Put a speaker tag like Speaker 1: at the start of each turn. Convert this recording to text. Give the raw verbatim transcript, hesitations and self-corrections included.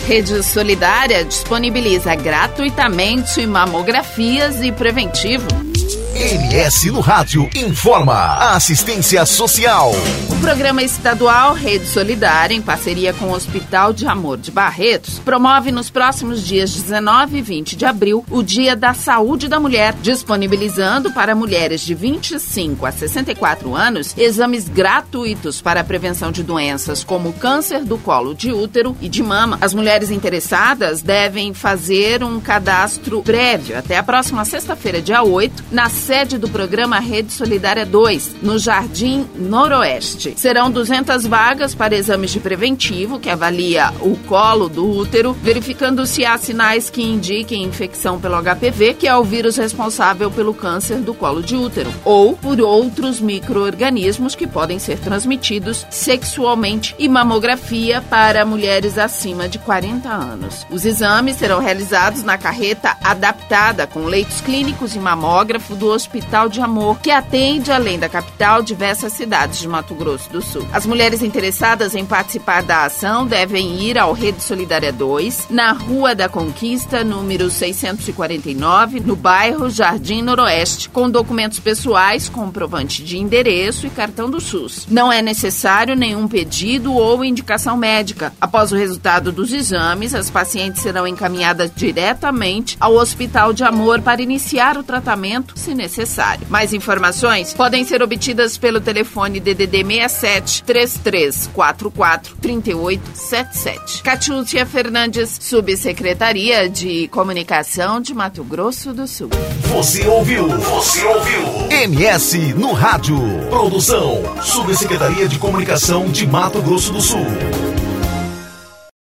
Speaker 1: Rede Solidária disponibiliza gratuitamente mamografias e preventivo.
Speaker 2: M S no Rádio informa a assistência social.
Speaker 1: O programa estadual Rede Solidária, em parceria com o Hospital de Amor de Barretos, promove nos próximos dias dezenove e vinte de abril o Dia da Saúde da Mulher, disponibilizando para mulheres de vinte e cinco a sessenta e quatro anos exames gratuitos para a prevenção de doenças como câncer do colo de útero e de mama. As mulheres interessadas devem fazer um cadastro prévio até a próxima sexta-feira, dia oito, na sede do programa Rede Solidária dois, no Jardim Noroeste. Serão duzentas vagas para exames de preventivo, que avalia o colo do útero, verificando se há sinais que indiquem infecção pelo H P V, que é o vírus responsável pelo câncer do colo de útero, ou por outros micro-organismos que podem ser transmitidos sexualmente, e mamografia para mulheres acima de quarenta anos. Os exames serão realizados na carreta adaptada, com leitos clínicos e mamógrafo do Hospital de Amor, que atende, além da capital, diversas cidades de Mato Grosso do Sul. As mulheres interessadas em participar da ação devem ir ao Rede Solidária dois, na Rua da Conquista, número seiscentos e quarenta e nove, no bairro Jardim Noroeste, com documentos pessoais, comprovante de endereço e cartão do SUS. Não é necessário nenhum pedido ou indicação médica. Após o resultado dos exames, as pacientes serão encaminhadas diretamente ao Hospital de Amor para iniciar o tratamento, se necessário. Mais informações podem ser obtidas pelo telefone D D D sessenta e sete, trinta e três quarenta e quatro, trinta e oito setenta e sete. Catiúcia Fernandes, Subsecretaria de Comunicação de Mato Grosso do Sul.
Speaker 2: Você ouviu? Você ouviu? M S no Rádio. Produção, Subsecretaria de Comunicação de Mato Grosso do Sul.